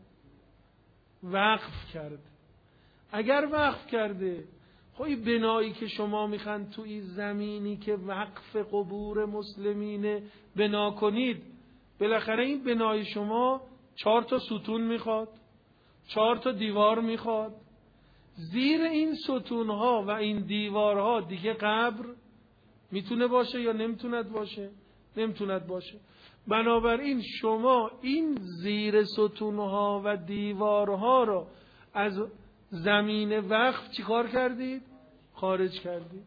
وقف کرده. اگر وقف کرده، خب این بنایی که شما میخواین تو این زمینی که وقف قبور مسلمین بنا کنید، بالاخره این بنای شما چهار تا ستون میخواد، چهار تا دیوار میخواد. زیر این ستونها و این دیوارها دیگه قبر میتونه باشه یا نمیتوند باشه؟ نمیتوند باشه. بنابراین شما این زیر ستونها و دیوارها رو از زمین وقف چیکار کردید؟ خارج کردید.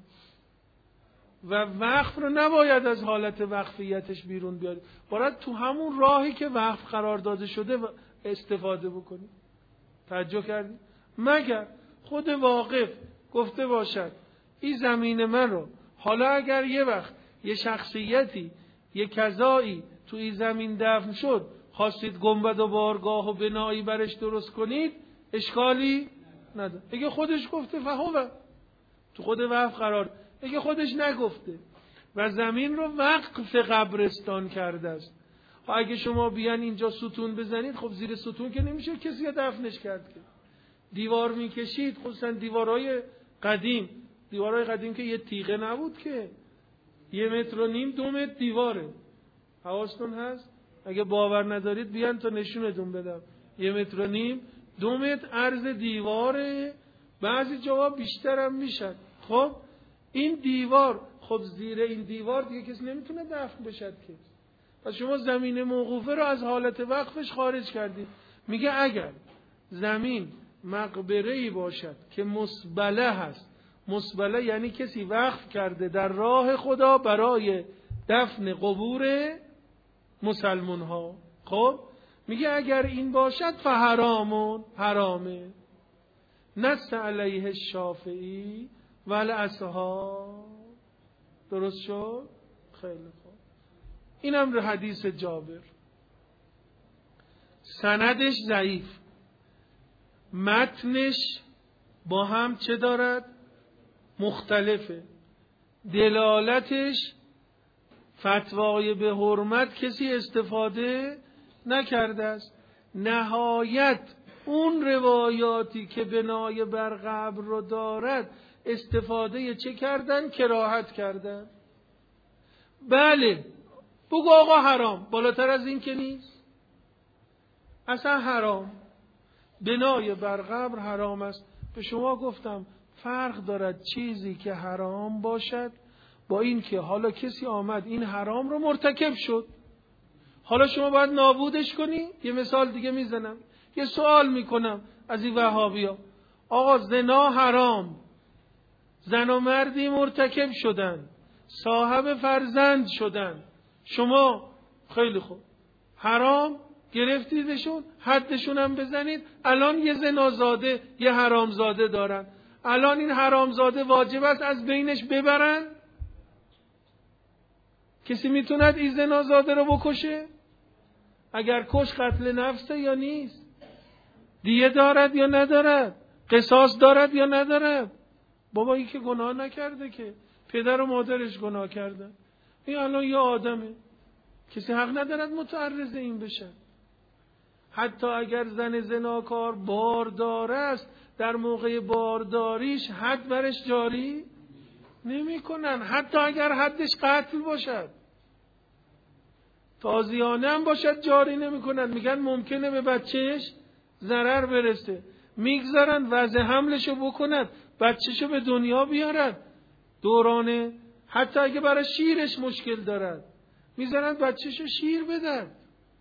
و وقف رو نباید از حالت وقفیتش بیرون بیارید، باید تو همون راهی که وقف قرار داده شده استفاده بکنید. توجه کردید؟ مگر خود واقف گفته باشد این زمین من رو، حالا اگر یه وقت یه شخصیتی یه کذایی تو این زمین دفن شد، خواستید گنبد و بارگاه و بنایی برش درست کنید، اشکالی نداره. اگه خودش گفته فهمه تو خود وقف قرار، اگه خودش نگفته و زمین رو وقف قبرستان کرده است، اگه شما بیان اینجا ستون بزنید، خب زیر ستون که نمیشه کسی دفنش کرد که. دیوار میکشید، خصوصا دیوارهای قدیم، دیوارهای قدیم که یه تیغه نبود که، یه متر و نیم دو متر دیواره. حواستون هست؟ اگه باور ندارید بیان تا نشونتون بدم. یه متر و نیم دو متر عرض دیواره، بعضی جاها بیشتر هم میشن. خب این دیوار، خب زیر این دیوار دیگه کسی نمیتونه دفن بشد که. پس شما زمین موقوفه رو از حالت وقفش خارج کردید. میگه اگر زمین مقبره‌ای باشد که مسبله هست، مسبله یعنی کسی وقف کرده در راه خدا برای دفن قبور مسلمان ها، خب میگه اگر این باشد فحرامون، حرامه. نص علیه الشافعی و الاصحاب. درست شد؟ خیلی خوب. اینم رو حدیث جابر، سندش ضعیف، متنش با هم چه دارد؟ مختلفه. دلالتش فتوای به حرمت کسی استفاده نکرده است. نهایت اون روایاتی که بنای بر قبر رو دارد استفاده چه کردن؟ کراهت کردن. بله بگو آقا حرام، بالاتر از این که نیست. اصلا حرام، بنای بر قبر حرام است. به شما گفتم فرق دارد چیزی که حرام باشد با این که حالا کسی آمد این حرام رو مرتکب شد، حالا شما باید نابودش کنی. یه مثال دیگه میزنم، یه سوال میکنم از این وهابیا، آقا زنا حرام، زن و مردی مرتکب شدن، صاحب فرزند شدن، شما خیلی خوب حرام گرفتیدشون، حدشون هم بزنید، الان یه زنازاده یه حرامزاده دارن، الان این حرامزاده واجب است از بینش ببرن؟ کسی میتوند این زنازاده رو بکشه؟ اگر کش قتل نفسه یا نیست؟ دیه دارد یا ندارد؟ قصاص دارد یا ندارد؟ بابا این که گناه نکرده، که پدر و مادرش گناه کردن، این الان یه آدمه، کسی حق ندارد متعرض این بشه. حتی اگر زن زناکار باردار است، در موقع بارداریش حد برش جاری نمی کنن، حتی اگر حدش قتل باشد، تازیانه هم باشد جاری نمی کنن. میگن ممکنه به بچهش ضرر برسه، میگذارن وضع حملشو بکند، بچهشو به دنیا بیارن، دورانه حتی اگه برای شیرش مشکل دارد میذارن بچهشو شیر بدن.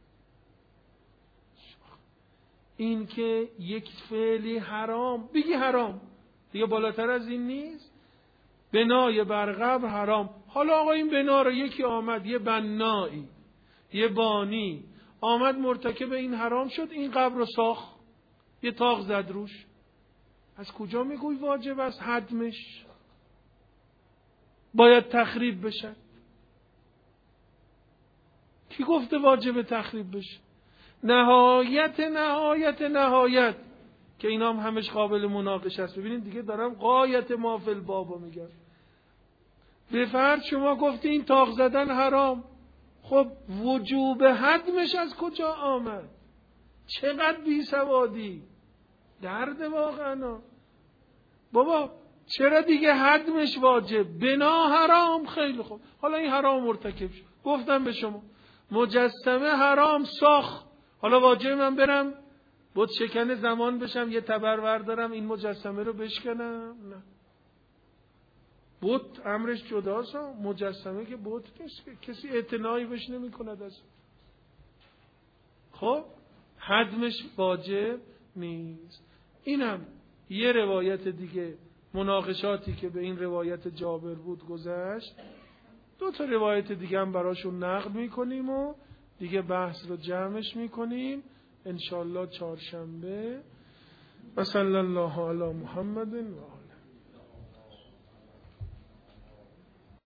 این که یک فعلی حرام بگی حرام، دیگه بالاتر از این نیست. بنای بر قبر حرام. حالا آقا این بنا رو یکی آمد، یه بنایی، یه بانی آمد مرتکب این حرام شد، این قبر رو ساخت، یه تاق زد روش، از کجا میگوی واجب است هدمش؟ باید تخریب بشه؟ کی گفته واجب تخریب بشه؟ نهایت نهایت نهایت که اینا هم همش قابل مناقشه است. ببینید دیگه دارم غایت ما فی الباب میگم. به فرض شما گفتی این تاق زدن حرام، خب وجوب حدمش از کجا آمد؟ چقدر بی سوادی، درد واقعا. بابا چرا دیگه حدمش واجب؟ بنا حرام، خیلی خوب، حالا این حرام مرتکب شد، گفتم به شما مجسمه حرام ساخت، حالا واجب من برم بت شکن زمان بشم یه تبر بردارم این مجسمه رو بشکنم؟ نه، بت امرش جداست، مجسمه که بت نیست، کسی اعتنایی بهش نمی کند از. خب حدمش واجب نیست. اینم یه روایت دیگه، مناقشاتی که به این روایت جابر بود گذشت. دو تا روایت دیگه هم براشون نقل میکنیم و دیگه بحث رو جمعش میکنیم انشالله چهارشنبه. و صلی الله علی محمد و